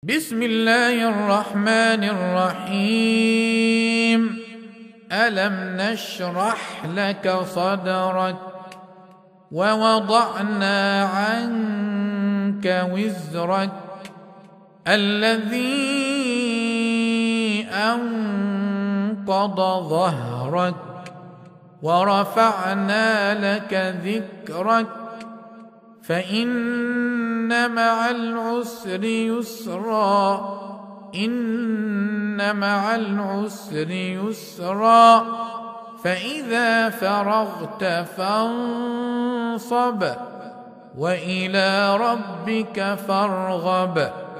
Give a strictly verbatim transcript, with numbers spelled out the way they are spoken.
بسم الله الرحمن الرحيم. ألم نشرح لك صدرك ووضعنا عنك وزرك الذي أنقض ظهرك ورفعنا لك ذكرك فإن مع العسر يسرا إن مع العسر يسرا فإذا فرغت فانصب وإلى ربك فارغب.